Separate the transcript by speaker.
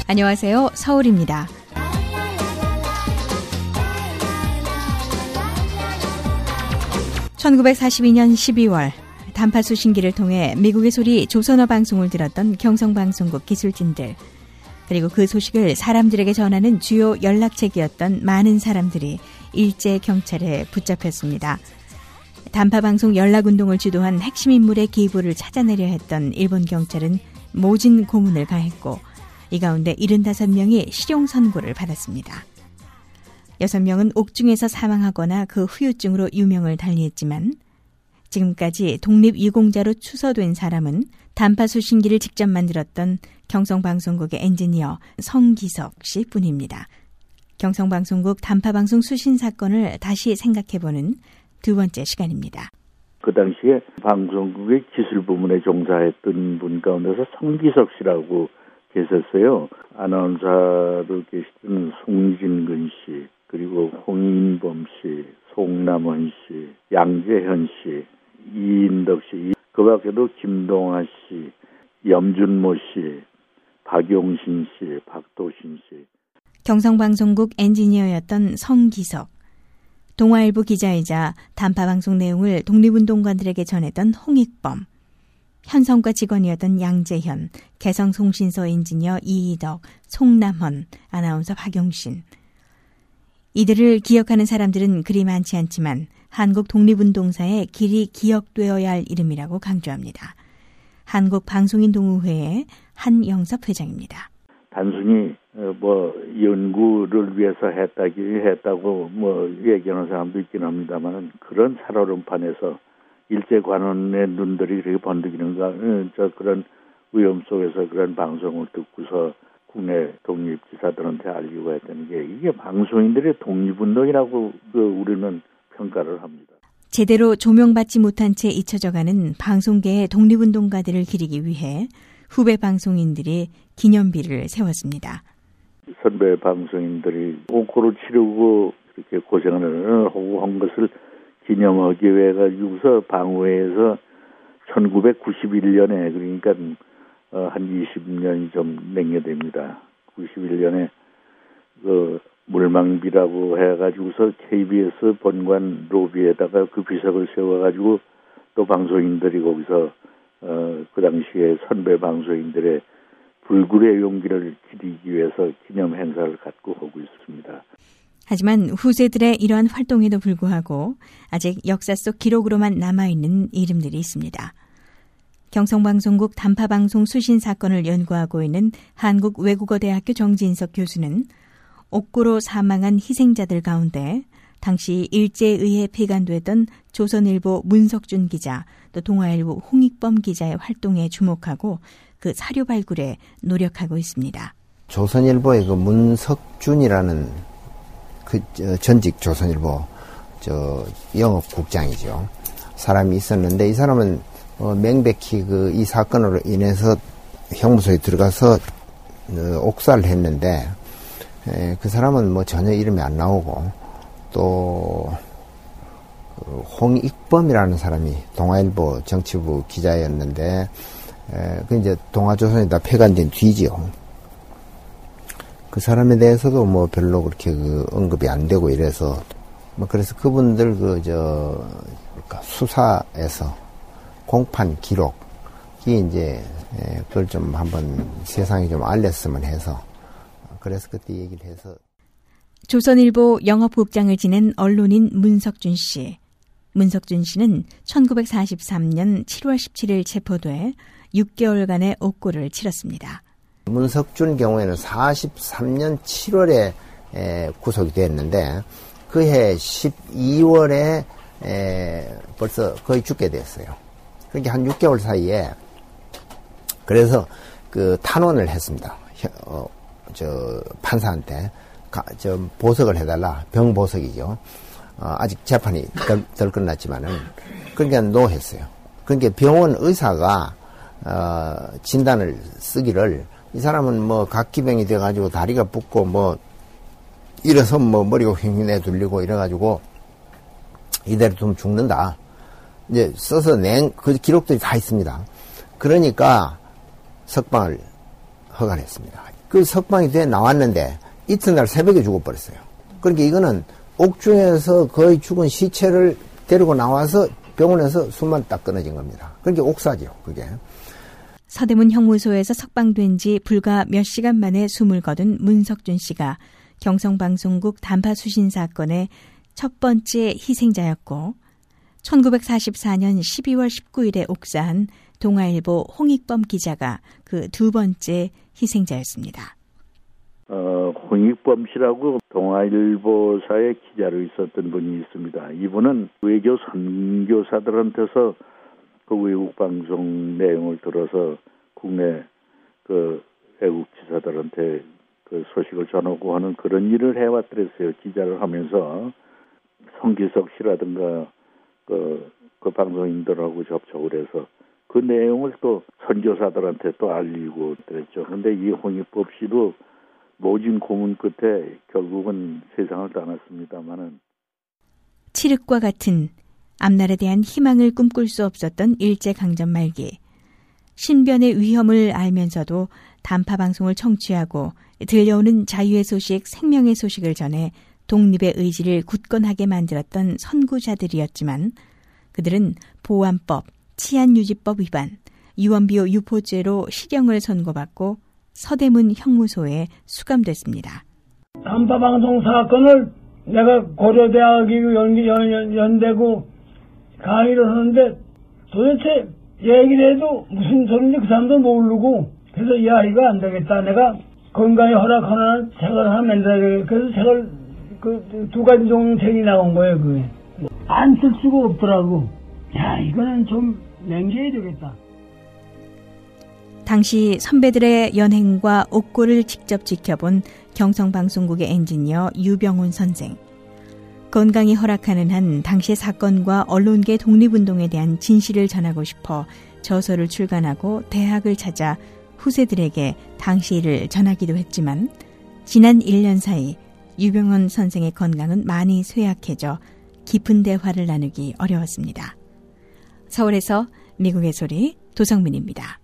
Speaker 1: 안녕하세요. 서울입니다. (1942년 12월) 단파 수신기를 통해 미국의 소리 조선어 방송을 들었던 경성방송국 기술진들, 그리고 그 소식을 사람들에게 전하는 주요 연락책이었던 많은 사람들이 일제 경찰에 붙잡혔습니다. 단파방송 연락운동을 주도한 핵심 인물의 기부를 찾아내려 했던 일본 경찰은 모진 고문을 가했고, 이 가운데 75명이 실형 선고를 받았습니다. 6명은 옥중에서 사망하거나 그 후유증으로 유명을 달리했지만, 지금까지 독립유공자로 추서된 사람은 단파 수신기를 직접 만들었던 경성방송국의 엔지니어 성기석 씨 뿐입니다. 경성방송국 단파방송 수신 사건을 다시 생각해보는 두 번째 시간입니다.
Speaker 2: 그 당시에 방송국의 기술부문에 종사했던 분 가운데서 성기석 씨라고 계셨어요. 아나운서로 계시던 송진근 씨, 그리고 홍인범 씨, 송남원 씨, 양재현 씨, 이인덕 씨, 그 밖에도 김동아 씨, 염준모 씨, 박용신 씨, 박도신 씨.
Speaker 1: 경성방송국 엔지니어였던 성기석, 동아일보 기자이자 단파방송 내용을 독립운동가들에게 전했던 홍익범, 현성과 직원이었던 양재현, 개성송신소 엔지니어 이희덕, 송남헌, 아나운서 박용신. 이들을 기억하는 사람들은 그리 많지 않지만 한국 독립운동사에 길이 기억되어야 할 이름이라고 강조합니다. 한국방송인동우회의 한영섭 회장입니다.
Speaker 2: 단순히 연구를 위해서 했다고 얘기하는 사람도 있긴 합니다만, 그런 살얼음판에서 일제관원의 눈들이 그렇게 번득이는가, 그런 위험 속에서 그런 방송을 듣고서 국내 독립기사들한테 알리고 했다는 게, 이게 방송인들의 독립운동이라고 우리는 평가를 합니다.
Speaker 1: 제대로 조명받지 못한 채 잊혀져가는 방송계의 독립운동가들을 기리기 위해 후배 방송인들이 기념비를 세웠습니다.
Speaker 2: 선배 방송인들이 옹코를 치르고 이렇게 고생을 하고 한 것을 기념하기 위해 가지고서 방우회에서 1991년에, 그러니까 한 20년이 좀 냉겨됩니다. 91년에 물망비라고 해가지고서 KBS 본관 로비에다가 그 비석을 세워가지고 또 방송인들이 거기서 그 당시에 선배 방송인들의 불굴의 용기를 기리기 위해서 기념 행사를 갖고 하고 있습니다.
Speaker 1: 하지만 후세들의 이러한 활동에도 불구하고 아직 역사 속 기록으로만 남아있는 이름들이 있습니다. 경성방송국 단파방송 수신 사건을 연구하고 있는 한국외국어대학교 정진석 교수는 옥고로 사망한 희생자들 가운데 당시 일제에 의해 폐간됐던 조선일보 문석준 기자, 또 동아일보 홍익범 기자의 활동에 주목하고 그 사료 발굴에 노력하고 있습니다.
Speaker 3: 조선일보의 그 문석준이라는 전직 조선일보 영업국장이죠. 사람이 있었는데, 이 사람은 명백히 이 사건으로 인해서 형무소에 들어가서 옥살을 했는데, 그 사람은 전혀 이름이 안 나오고, 또 홍익범이라는 사람이 동아일보 정치부 기자였는데, 그 이제 동아조선에다 폐간된 뒤지요. 그 사람에 대해서도 별로 그렇게 언급이 안 되고 이래서, 그래서 그분들 수사에서 공판 기록이 이제 그걸 좀 한번 세상에 좀 알렸으면 해서, 그래서 그때 얘기를 해서.
Speaker 1: 조선일보 영업국장을 지낸 언론인 문석준 씨. 문석준 씨는 1943년 7월 17일 체포돼 6개월간의 옥고를 치렀습니다.
Speaker 3: 문석준 경우에는 43년 7월에 구속이 됐는데, 그해 12월에 벌써 거의 죽게 됐어요. 그러니까 한 6개월 사이에, 그래서 탄원을 했습니다. 판사한테 보석을 해달라. 병보석이죠. 아직 재판이 덜 끝났지만은, 그러니까 노했어요. 그러니까 병원 의사가 진단을 쓰기를, 이 사람은 각기병이 돼가지고 다리가 붓고 이래서 머리가 휑휑해 돌리고 이래가지고 이대로 좀 죽는다. 이제 써서 낸 그 기록들이 다 있습니다. 그러니까 석방을 허가했습니다. 그 석방이 돼 나왔는데 이튿날 새벽에 죽어버렸어요. 그러니까 이거는 옥중에서 거의 죽은 시체를 데리고 나와서 병원에서 숨만 딱 끊어진 겁니다. 그러니까 옥사죠, 그게.
Speaker 1: 서대문 형무소에서 석방된 지 불과 몇 시간 만에 숨을 거둔 문석준 씨가 경성방송국 단파수신 사건의 첫 번째 희생자였고 1944년 12월 19일에 옥사한 동아일보 홍익범 기자가 그 두 번째 희생자였습니다.
Speaker 2: 홍익범 씨라고 동아일보사의 기자로 있었던 분이 있습니다. 이분은 외교 선교사들한테서 그 외국 방송 내용을 들어서 국내 그 외국 지사들한테 그 소식을 전하고 하는 그런 일을 해왔더랬어요. 기자를 하면서 성기석 씨라든가 그 방송인들하고 접촉을 해서 그 내용을 또 선교사들한테 또 알리고 그랬죠. 그런데 이 홍익범 씨도 모진 고문 끝에 결국은 세상을 떠났습니다마는
Speaker 1: 칠흑과 같은 앞날에 대한 희망을 꿈꿀 수 없었던 일제강점 말기 신변의 위험을 알면서도 단파방송을 청취하고 들려오는 자유의 소식, 생명의 소식을 전해 독립의 의지를 굳건하게 만들었던 선구자들이었지만 그들은 보안법, 치안유지법 위반, 유언비어 유포죄로 실형을 선고받고 서대문 형무소에 수감됐습니다.
Speaker 4: 단파방송 사건을 내가 고려대학이 연대고 강의를 하는데 도대체 얘기를 해도 무슨 소리인지 그 사람도 모르고 그래서 이 아이가 안 되겠다. 내가 건강에 허락하는 책을 하나 만들어야 되겠다. 그래서 책을 그 두 가지 종류 책이 나온 거예요. 그게 안 쓸 수가 없더라고. 야 이거는 좀 냉겨야 되겠다.
Speaker 1: 당시 선배들의 연행과 옥고를 직접 지켜본 경성방송국의 엔지니어 유병훈 선생. 건강이 허락하는 한 당시의 사건과 언론계 독립운동에 대한 진실을 전하고 싶어 저서를 출간하고 대학을 찾아 후세들에게 당시 일을 전하기도 했지만 지난 1년 사이 유병훈 선생의 건강은 많이 쇠약해져 깊은 대화를 나누기 어려웠습니다. 서울에서 미국의 소리 도성민입니다.